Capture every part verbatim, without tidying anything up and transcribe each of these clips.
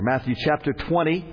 Matthew chapter twenty,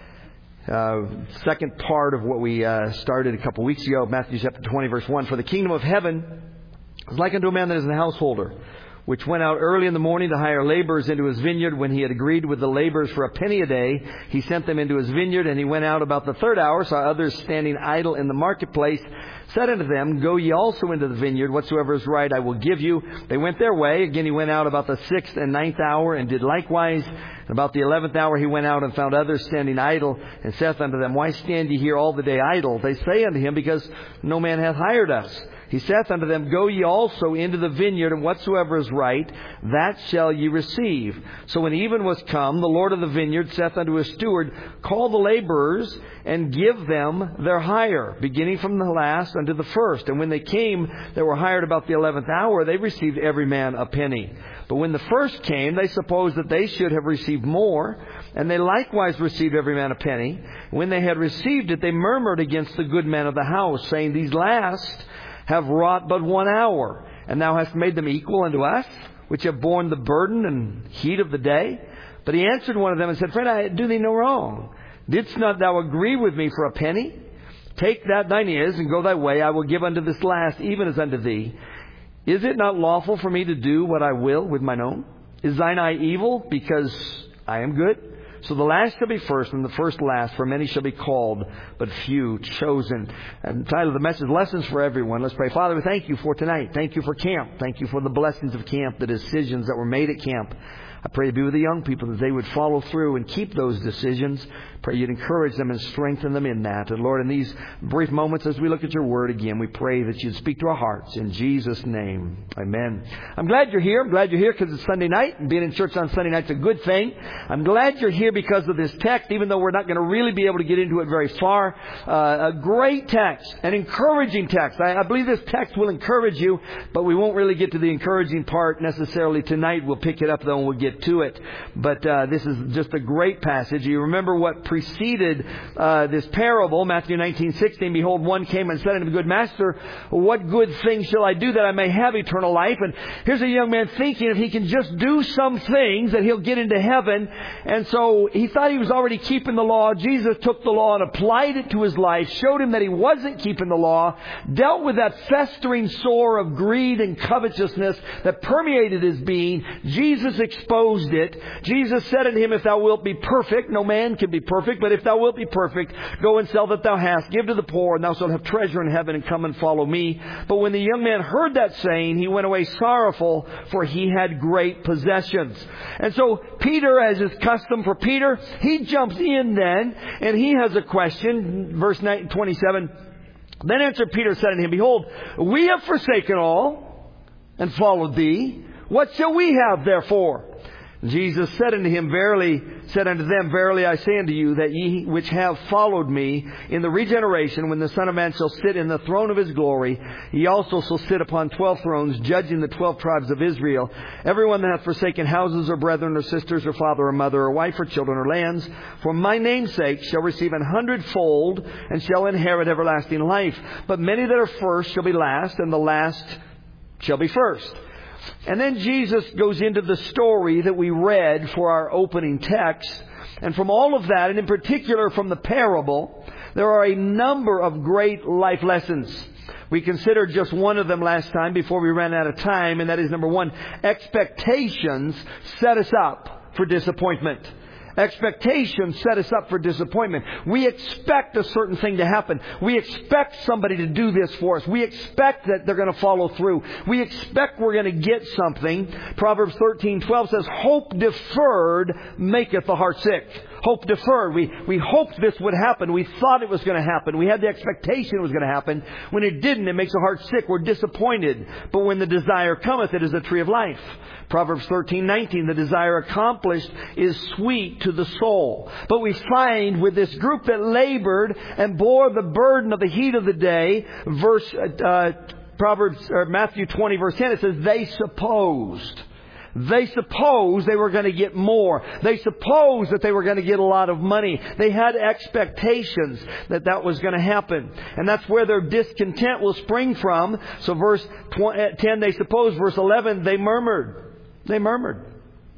uh, second part of what we uh, started a couple weeks ago. Matthew chapter twenty, verse one. For the kingdom of heaven is like unto a man that is an householder, which went out early in the morning to hire laborers into his vineyard. When he had agreed with the laborers for a penny a day, he sent them into his vineyard. And he went out about the third hour, saw others standing idle in the marketplace, said unto them, Go ye also into the vineyard, whatsoever is right I will give you. They went their way. Again he went out about the sixth and ninth hour, and did likewise. And about the eleventh hour he went out and found others standing idle, and saith unto them, Why stand ye here all the day idle? They say unto him, Because no man hath hired us. He saith unto them, Go ye also into the vineyard, and whatsoever is right, that shall ye receive. So when even was come, the Lord of the vineyard saith unto his steward, Call the laborers, and give them their hire, beginning from the last unto the first. And when they came that were hired about the eleventh hour, they received every man a penny. But when the first came, they supposed that they should have received more, and they likewise received every man a penny. When they had received it, they murmured against the good men of the house, saying, These last have wrought but one hour, and thou hast made them equal unto us, which have borne the burden and heat of the day. But he answered one of them and said, Friend, I do thee no wrong. Didst not thou agree with me for a penny? Take that thine is, and go thy way. I will give unto this last, even as unto thee. Is it not lawful for me to do what I will with mine own? Is thine eye evil, because I am good? So the last shall be first, and the first last, for many shall be called, but few chosen. And the title of the message, Lessons for Everyone. Let's pray. Father, we thank you for tonight. Thank you for camp. Thank you for the blessings of camp, the decisions that were made at camp. I pray to be with the young people, that they would follow through and keep those decisions. Pray you'd encourage them and strengthen them in that. And Lord, in these brief moments as we look at your word again, we pray that you'd speak to our hearts. In Jesus' name, amen. I'm glad you're here. I'm glad you're here because it's Sunday night. And being in church on Sunday night's a good thing. I'm glad you're here because of this text, even though we're not going to really be able to get into it very far. Uh, a great text, an encouraging text. I, I believe this text will encourage you, but we won't really get to the encouraging part necessarily tonight. We'll pick it up though and we'll get to it. But uh, this is just a great passage. You remember what preceded uh, this parable, Matthew nineteen sixteen. Behold, one came and said unto him, Good master, what good thing shall I do that I may have eternal life? And here's a young man thinking if he can just do some things that he'll get into heaven. And so he thought he was already keeping the law. Jesus took the law and applied it to his life, showed him that he wasn't keeping the law, dealt with that festering sore of greed and covetousness that permeated his being. Jesus exposed it. Jesus said unto him, If thou wilt be perfect, no man can be perfect, but if thou wilt be perfect, go and sell that thou hast, give to the poor, and thou shalt have treasure in heaven, and come and follow me. But when the young man heard that saying, he went away sorrowful, for he had great possessions. And so Peter, as is custom for Peter, he jumps in then, and he has a question. Verse twenty-seven, Then answered Peter, said unto him, Behold, we have forsaken all, and followed thee. What shall we have therefore? Jesus said unto him, Verily, said unto them, Verily I say unto you, that ye which have followed me in the regeneration, when the Son of Man shall sit in the throne of his glory, ye also shall sit upon twelve thrones, judging the twelve tribes of Israel. Everyone that hath forsaken houses, or brethren, or sisters, or father, or mother, or wife, or children, or lands, for my name's sake, shall receive an hundredfold, and shall inherit everlasting life. But many that are first shall be last, and the last shall be first. And then Jesus goes into the story that we read for our opening text. And from all of that, and in particular from the parable, there are a number of great life lessons. We considered just one of them last time before we ran out of time, and that is number one, expectations set us up for disappointment. Expectations set us up for disappointment. We expect a certain thing to happen. We expect somebody to do this for us. We expect that they're going to follow through. We expect we're going to get something. Proverbs thirteen twelve says, Hope deferred maketh the heart sick. Hope deferred. We, we hoped this would happen. We thought it was going to happen. We had the expectation it was going to happen. When it didn't, it makes the heart sick. We're disappointed. But when the desire cometh, it is a tree of life. Proverbs thirteen nineteen, the desire accomplished is sweet to the soul. But we find with this group that labored and bore the burden of the heat of the day, verse uh, Proverbs or Matthew twenty verse ten, it says they supposed. They supposed they were going to get more. They supposed that they were going to get a lot of money. They had expectations that that was going to happen. And that's where their discontent will spring from. So verse ten, they supposed. Verse eleven, they murmured. They murmured.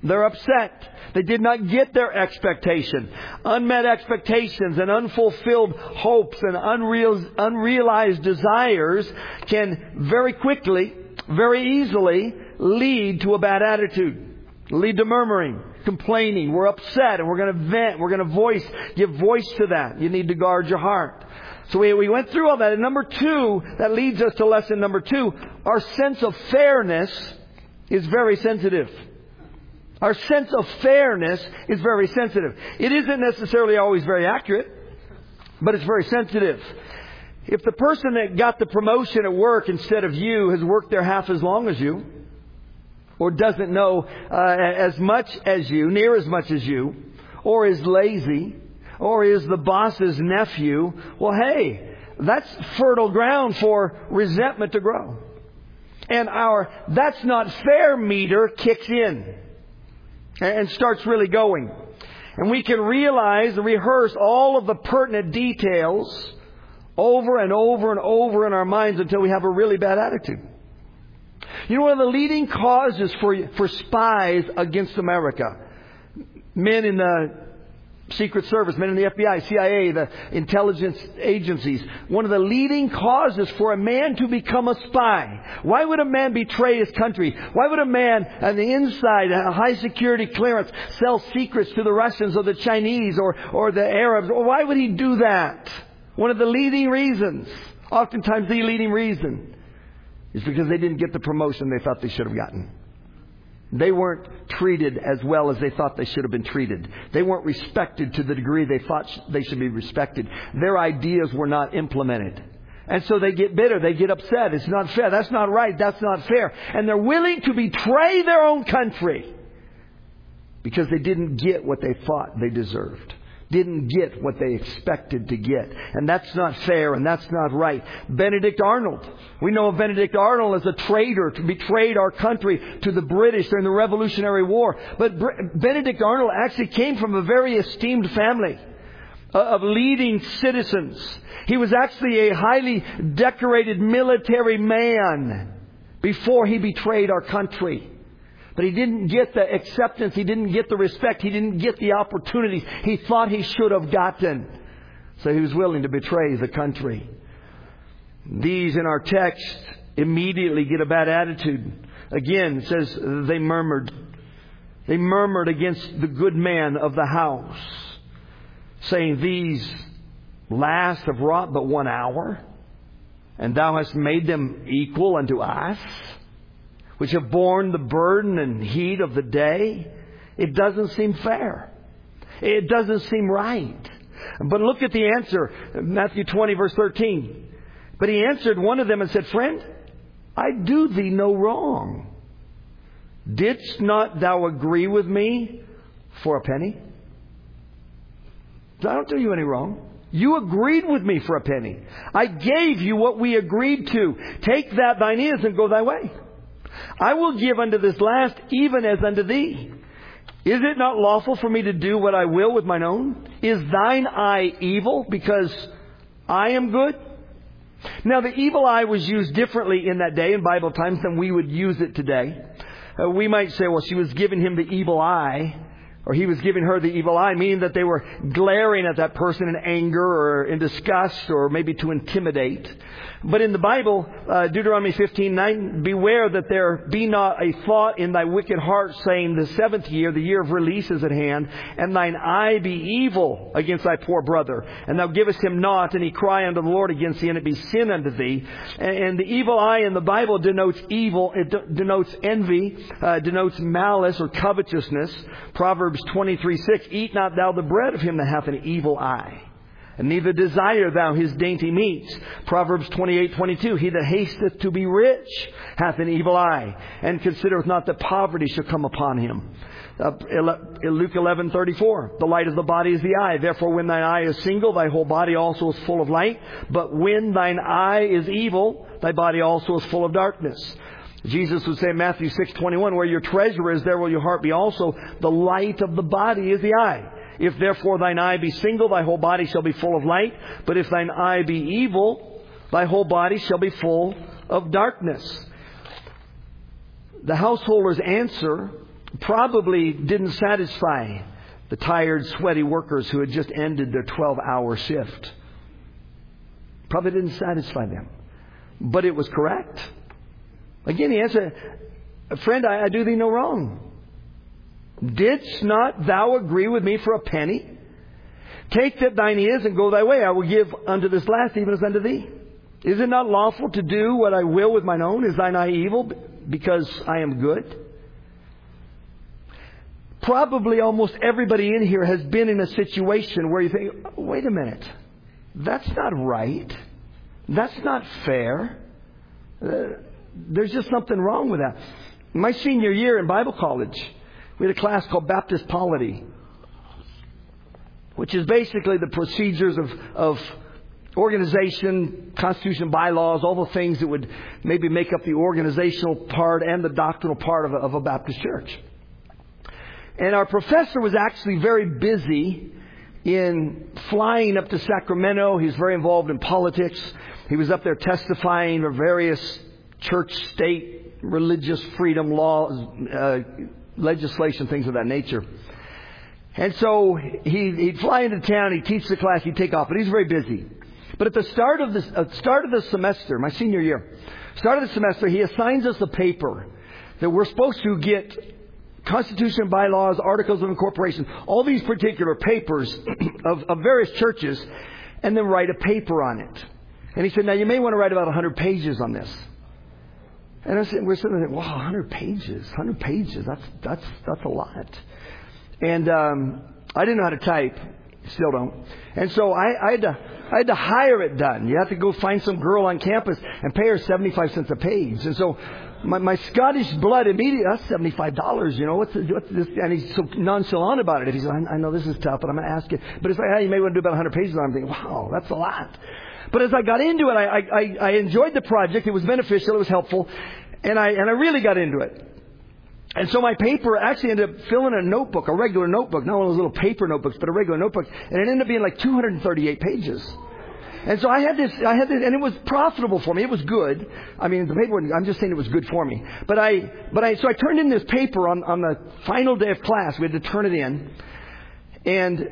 They're upset. They did not get their expectation. Unmet expectations and unfulfilled hopes and unreal, unrealized desires can very quickly, very easily lead to a bad attitude. Lead to murmuring, complaining. We're upset and we're going to vent. We're going to voice, give voice to that. You need to guard your heart. So we, we went through all that. And number two, that leads us to lesson number two. Our sense of fairness is very sensitive. Our sense of fairness is very sensitive. It isn't necessarily always very accurate, but it's very sensitive. If the person that got the promotion at work instead of you has worked there half as long as you, or doesn't know uh, as much as you, near as much as you, or is lazy, or is the boss's nephew, well, hey, that's fertile ground for resentment to grow. And our that's not fair meter kicks in and starts really going. And we can realize and rehearse all of the pertinent details over and over and over in our minds until we have a really bad attitude. You know, one of the leading causes for, for spies against America, men in the Secret Service, men in the F B I, C I A, the intelligence agencies, one of the leading causes for a man to become a spy. Why would a man betray his country? Why would a man on the inside, a high security clearance, sell secrets to the Russians or the Chinese or, or the Arabs? Or why would he do that? One of the leading reasons, oftentimes the leading reason, is because they didn't get the promotion they thought they should have gotten. They weren't treated as well as they thought they should have been treated. They weren't respected to the degree they thought they should be respected. Their ideas were not implemented. And so they get bitter. They get upset. It's not fair. That's not right. That's not fair. And they're willing to betray their own country because they didn't get what they thought they deserved. Didn't get what they expected to get. And that's not fair and that's not right. Benedict Arnold. We know of Benedict Arnold as a traitor to betrayed our country to the British during the Revolutionary War. But Benedict Arnold actually came from a very esteemed family of leading citizens. He was actually a highly decorated military man before he betrayed our country. But he didn't get the acceptance. He didn't get the respect. He didn't get the opportunities he thought he should have gotten. So he was willing to betray the country. These in our text immediately get a bad attitude. Again, it says they murmured. They murmured against the good man of the house, saying, "These last have wrought but one hour, and thou hast made them equal unto us, which have borne the burden and heat of the day." It doesn't seem fair. It doesn't seem right. But look at the answer. Matthew twenty, verse thirteen. But he answered one of them and said, "Friend, I do thee no wrong. Didst not thou agree with me for a penny?" I don't do you any wrong. You agreed with me for a penny. I gave you what we agreed to. Take that thine is and go thy way. I will give unto this last even as unto thee. Is it not lawful for me to do what I will with mine own? Is thine eye evil because I am good? Now, the evil eye was used differently in that day in Bible times than we would use it today. Uh, we might say, well, she was giving him the evil eye, or he was giving her the evil eye, meaning that they were glaring at that person in anger or in disgust or maybe to intimidate. But in the Bible, uh, Deuteronomy fifteen nine, beware that there be not a thought in thy wicked heart, saying, the seventh year, the year of release is at hand, and thine eye be evil against thy poor brother, and thou givest him not, and he cry unto the Lord against thee, and it be sin unto thee. And, and the evil eye in the Bible denotes evil. It de- denotes envy, uh, denotes malice or covetousness. Proverbs twenty-three six, eat not thou the bread of him that hath an evil eye, and neither desire thou his dainty meats. Proverbs twenty-eight twenty-two, he that hasteth to be rich hath an evil eye, and considereth not that poverty shall come upon him. Uh, Luke eleven thirty-four, the light of the body is the eye. Therefore, when thine eye is single, thy whole body also is full of light. But when thine eye is evil, thy body also is full of darkness. Jesus would say in Matthew six twenty-one, where your treasure is, there will your heart be also. The light of the body is the eye. If therefore thine eye be single, thy whole body shall be full of light. But if thine eye be evil, thy whole body shall be full of darkness. The householder's answer probably didn't satisfy the tired, sweaty workers who had just ended their twelve-hour shift. Probably didn't satisfy them. But it was correct. Again, he answered, friend, I, I do thee no wrong. Didst not thou agree with me for a penny? Take that thine is and go thy way. I will give unto this last even as unto thee. Is it not lawful to do what I will with mine own? Is thine eye evil because I am good? Probably almost everybody in here has been in a situation where you think, wait a minute, that's not right. That's not fair. Uh, there's just something wrong with that. My senior year in Bible college, we had a class called Baptist Polity, which is basically the procedures of, of organization, constitution, bylaws, all the things that would maybe make up the organizational part and the doctrinal part of a, of a Baptist church. And our professor was actually very busy in flying up to Sacramento. He was very involved in politics. He was up there testifying for various church, state, religious freedom laws, uh, legislation, things of that nature. And so he, he'd fly into town, he'd teach the class, he'd take off, but he's very busy. But at the start of the uh, start of the semester, my senior year, start of the semester, he assigns us a paper that we're supposed to get Constitution, bylaws, articles of incorporation, all these particular papers of, of various churches, and then write a paper on it. And he said, now you may want to write about one hundred pages on this. And I said, we're sitting there, wow, one hundred pages, one hundred pages, that's that's that's a lot. And um, I didn't know how to type, still don't. And so I, I had to I had to hire it done. You have to go find some girl on campus and pay her seventy-five cents a page. And so my, my Scottish blood immediately, that's seventy-five dollars, you know, what's, the, what's this? And he's so nonchalant about it. He says, I, I know this is tough, but I'm going to ask you. But it's like, hey, you may want to do about one hundred pages on it. I'm thinking, wow, that's a lot. But as I got into it, I, I, I enjoyed the project. It was beneficial. It was helpful. And I, and I really got into it. And so my paper actually ended up filling a notebook, a regular notebook, not one of those little paper notebooks, but a regular notebook. And it ended up being like two hundred thirty-eight pages. And so I had this, I had this, and it was profitable for me. It was good. I mean, the paper, I'm just saying it was good for me. But I, but I, so I turned in this paper on, on the final day of class. We had to turn it in. And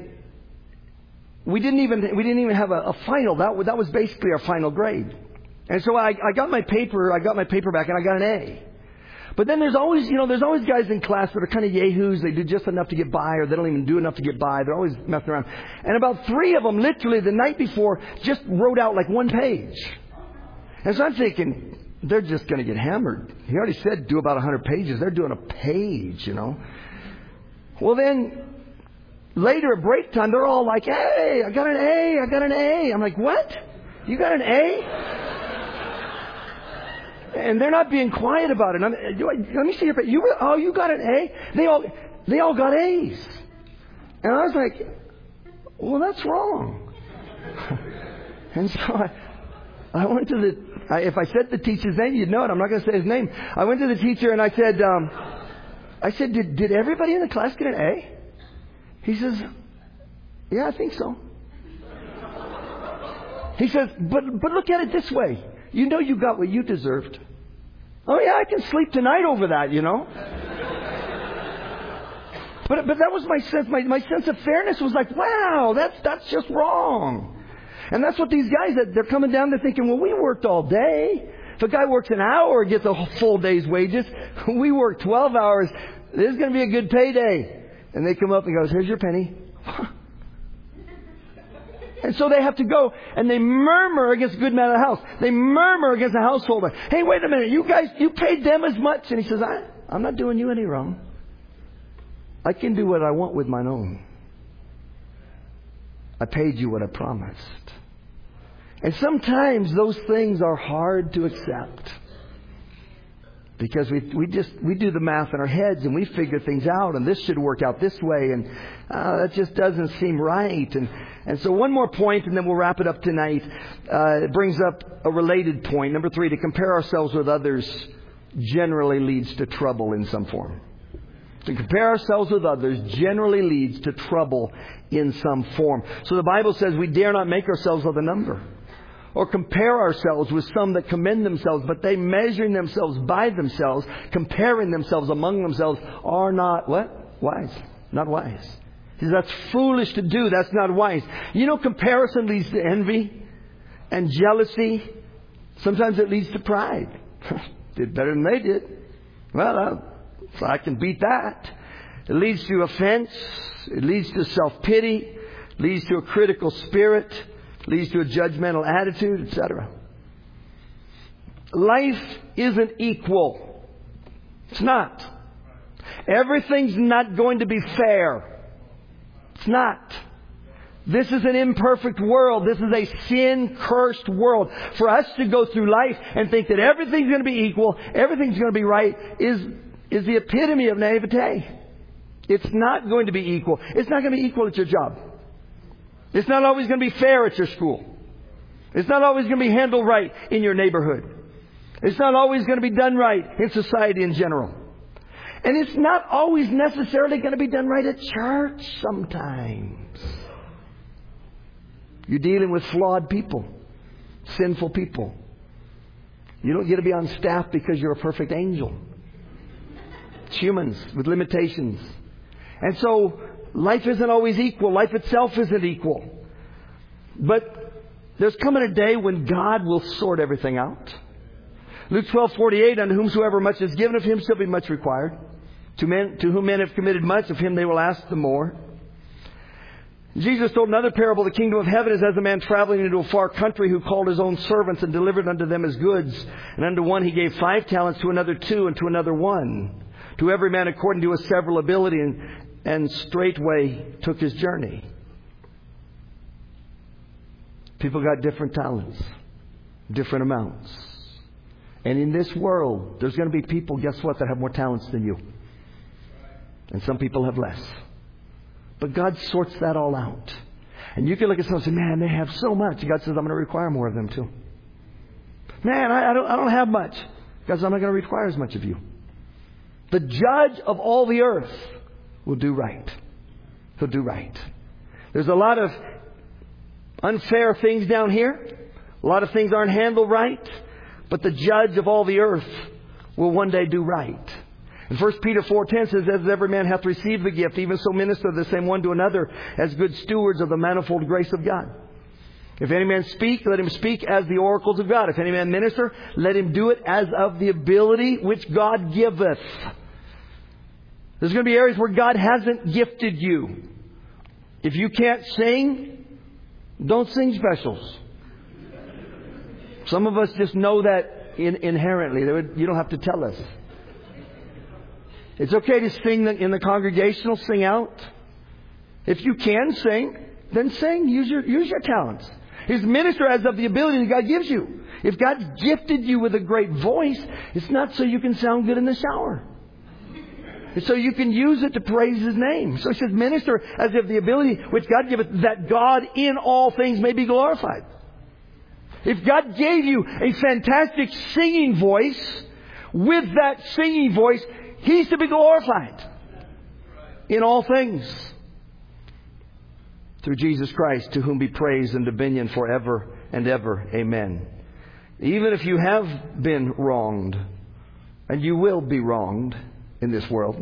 we didn't even, we didn't even have a, a final. That, that was basically our final grade. And so I, I got my paper, I got my paper back and I got an A. But then there's always, you know, there's always guys in class that are kind of yahoos. They do just enough to get by, or they don't even do enough to get by. They're always messing around. And about three of them, literally the night before, just wrote out like one page. And so I'm thinking, they're just going to get hammered. He already said do about one hundred pages. They're doing a page, you know. Well, then later at break time, they're all like, hey, I got an A, I got an A. I'm like, what? You got an A? And they're not being quiet about it. I'm, let me see your paper. You were, oh, you got an A? They all, they all got A's. And I was like, well, that's wrong. And so I, I went to the, I, if I said the teacher's name, you'd know it. I'm not going to say his name. I went to the teacher and I said, um, I said, did, did everybody in the class get an A? He says, yeah, I think so. He says, but, but look at it this way. You know you got what you deserved. Oh yeah, I can sleep tonight over that, you know. But but that was my sense. My my sense of fairness was like, wow, that's that's just wrong. And that's what these guys, that they're coming down, they're thinking, well, we worked all day. If a guy works an hour and gets a full day's wages, we work twelve hours. This is going to be a good payday. And they come up and goes, here's your penny. And so they have to go and they murmur against the good man of the house. They murmur against the householder. Hey, wait a minute. You guys, you paid them as much. And he says, I, I'm not doing you any wrong. I can do what I want with mine own. I paid you what I promised. And sometimes those things are hard to accept. Because we we just we do the math in our heads and we figure things out, and this should work out this way, and uh, that just doesn't seem right. And and so one more point, and then we'll wrap it up tonight. Uh, it brings up a related point. Number three: to compare ourselves with others generally leads to trouble in some form. To compare ourselves with others generally leads to trouble in some form. So the Bible says we dare not make ourselves of the number. or compare ourselves with some that commend themselves, but they measuring themselves by themselves, comparing themselves among themselves, are not what? Wise. Not wise. He says that's foolish to do. That's not wise. You know, comparison leads to envy and jealousy. Sometimes it leads to pride. Did better than they did. Well, uh, so I can beat that. It leads to offense. It leads to self-pity. Leads to a critical spirit. Leads to a judgmental attitude, et cetera. Life isn't equal. It's not. Everything's not going to be fair. It's not. This is an imperfect world. This is a sin-cursed world. For us to go through life and think that everything's going to be equal, everything's going to be right, is, is the epitome of naivete. It's not going to be equal. It's not going to be equal at your job. It's not always going to be fair at your school. It's not always going to be handled right in your neighborhood. It's not always going to be done right in society in general. And it's not always necessarily going to be done right at church sometimes. You're dealing with flawed people, sinful people. You don't get to be on staff because you're a perfect angel. It's humans with limitations. And so life isn't always equal. Life itself isn't equal. But there's coming a day when God will sort everything out. Luke twelve forty-eight, unto whomsoever much is given, of him shall be much required. To men, to whom men have committed much, of him they will ask the more. Jesus told another parable, the kingdom of heaven is as a man traveling into a far country who called his own servants and delivered unto them his goods. And unto one he gave five talents, to another two, and to another one. To every man according to his several ability, and, and straightway took his journey. People got different talents, different amounts. And in this world, there's going to be people, guess what, that have more talents than you. And some people have less. But God sorts that all out. And you can look at someone and say, man, they have so much. God says, I'm going to require more of them too. Man, I, I don't I don't have much. God says, I'm not going to require as much of you. The judge of all the earth will do right. He'll do right. There's a lot of unfair things down here. A lot of things aren't handled right. But the judge of all the earth will one day do right. And First Peter four ten says, as every man hath received the gift, even so minister the same one to another as good stewards of the manifold grace of God. If any man speak, let him speak as the oracles of God. If any man minister, let him do it as of the ability which God giveth. There's going to be areas where God hasn't gifted you. If you can't sing, don't sing specials. Some of us just know that in, inherently. You don't have to tell us. It's okay to sing in the congregational, sing out. If you can sing, then sing. Use your, use your talents. His minister as of the ability that God gives you. If God's gifted you with a great voice, it's not so you can sound good in the shower. It's so you can use it to praise His name. So He says, minister as of the ability which God giveth, that God in all things may be glorified. If God gave you a fantastic singing voice, with that singing voice, He's to be glorified in all things. Through Jesus Christ, to whom be praise and dominion forever and ever. Amen. Even if you have been wronged, and you will be wronged in this world,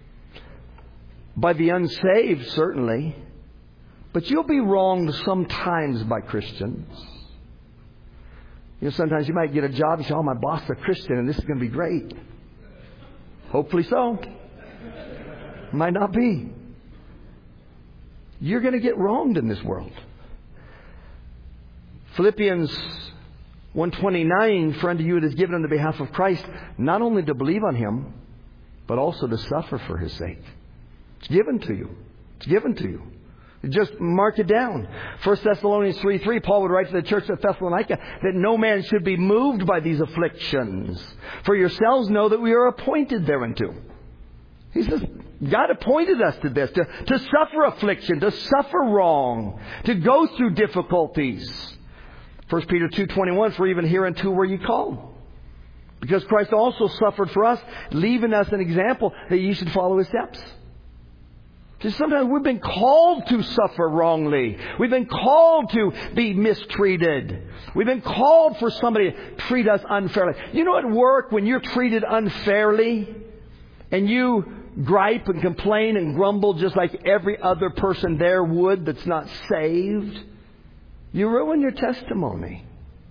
by the unsaved certainly, but you'll be wronged sometimes by Christians. You know, sometimes you might get a job, you say, oh, my boss is a Christian and this is going to be great. Hopefully so. Might not be. You're going to get wronged in this world. Philippians one twenty-nine, for unto you it is given on the behalf of Christ, not only to believe on Him, but also to suffer for His sake. It's given to you. It's given to you. Just mark it down. First Thessalonians three three, Paul would write to the church at Thessalonica that no man should be moved by these afflictions. For yourselves know that we are appointed thereunto. He says, God appointed us to this, to, to suffer affliction, to suffer wrong, to go through difficulties. First Peter two twenty-one, for even hereunto were ye called. Because Christ also suffered for us, leaving us an example that ye should follow His steps. See, sometimes we've been called to suffer wrongly. We've been called to be mistreated. We've been called for somebody to treat us unfairly. You know, at work, when you're treated unfairly and you gripe and complain and grumble just like every other person there would that's not saved, you ruin your testimony.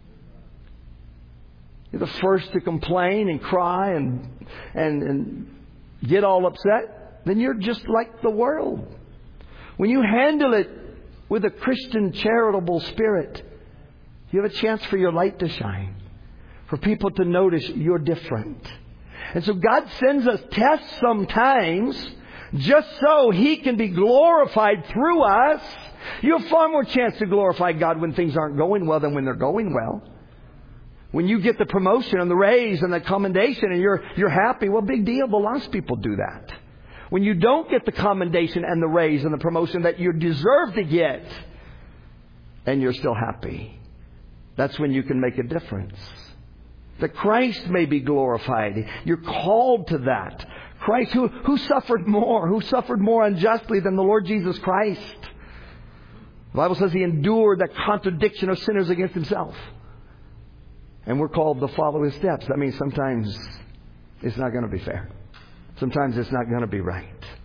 You're the first to complain and cry and and, and get all upset. Then you're just like the world. When you handle it with a Christian charitable spirit, you have a chance for your light to shine, for people to notice you're different. And so God sends us tests sometimes just so He can be glorified through us. You have far more chance to glorify God when things aren't going well than when they're going well. When you get the promotion and the raise and the commendation and you're you're happy, well, big deal. But lots of people do that. When you don't get the commendation and the raise and the promotion that you deserve to get, and you're still happy, that's when you can make a difference. That Christ may be glorified. You're called to that. Christ, who, who suffered more? Who suffered more unjustly than the Lord Jesus Christ? The Bible says He endured that contradiction of sinners against Himself. And we're called to follow His steps. That means sometimes it's not going to be fair. Sometimes it's not going to be right.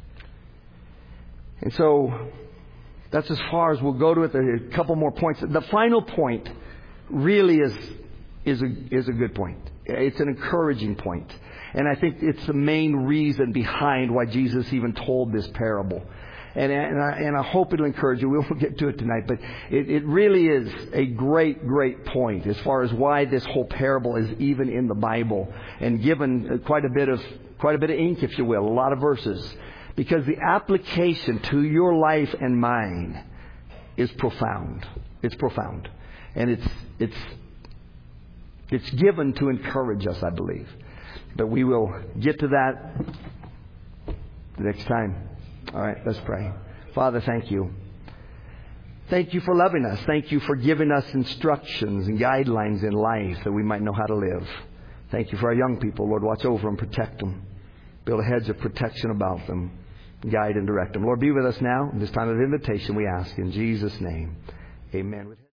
And so that's as far as we'll go to it. There are a couple more points. The final point really is is a, is a good point. It's an encouraging point. And I think it's the main reason behind why Jesus even told this parable. And, and, I, and I hope it'll encourage you. We won't get to it tonight, but it, it really is a great, great point as far as why this whole parable is even in the Bible and given quite a bit of quite a bit of ink, if you will, a lot of verses, because the application to your life and mine is profound. It's profound, and it's it's it's given to encourage us, I believe. But we will get to that next time. All right, let's pray. Father, thank you. Thank you for loving us. Thank you for giving us instructions and guidelines in life that we might know how to live. Thank you for our young people. Lord, watch over them, protect them. Build a hedge of protection about them. Guide and direct them. Lord, be with us now. In this time of invitation we ask in Jesus' name. Amen.